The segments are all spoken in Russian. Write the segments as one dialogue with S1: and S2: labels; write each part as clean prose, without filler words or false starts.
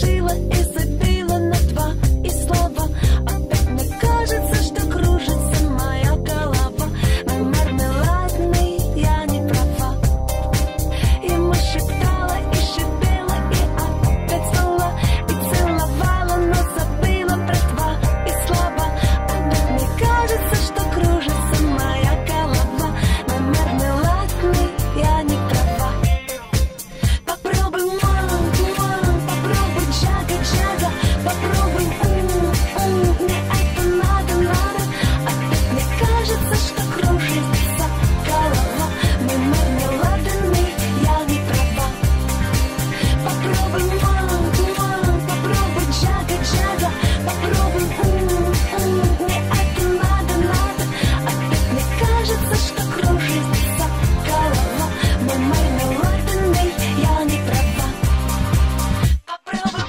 S1: забыла и забила на два и слова. Опять мне кажется, что кружится моя голова. Мой мармеладный, я не права. Ему шептала и шипела, и опять звала, и целовала, но забыла про два и слова. Опять мне кажется, что кружится моя голова. Мой мармеладный, я не права. Попробуй, попробуй, джага-джага. Попробуй, мне это надо. Опять мне кажется, что кружится голова. Мой мармеладный, я не права. Попробуй, попробуй, джага-джага. Попробуй, мне это надо. Опять мне кажется, что кружится голова. Мой мармеладный, я не права. Попробуй.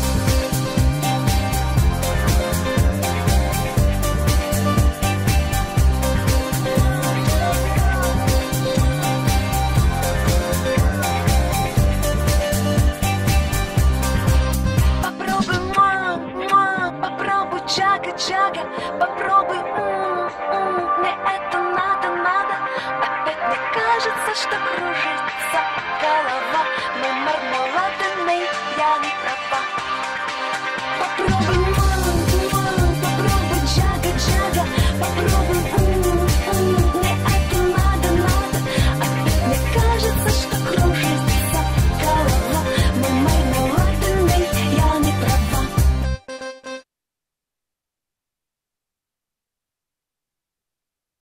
S1: Попробуй, попробуй, джага-джага. Попробуй, мне это надо. Опять мне кажется, что кружится голова. Мой мармеладный, я не права.